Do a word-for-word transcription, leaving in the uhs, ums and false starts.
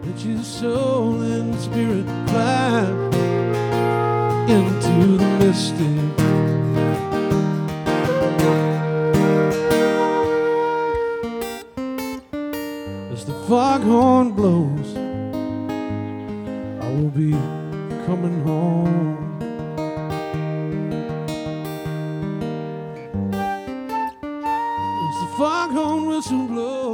Let your soul and spirit fly into the mystic. As the foghorn blows, I will be coming home. As the foghorn whistle blows,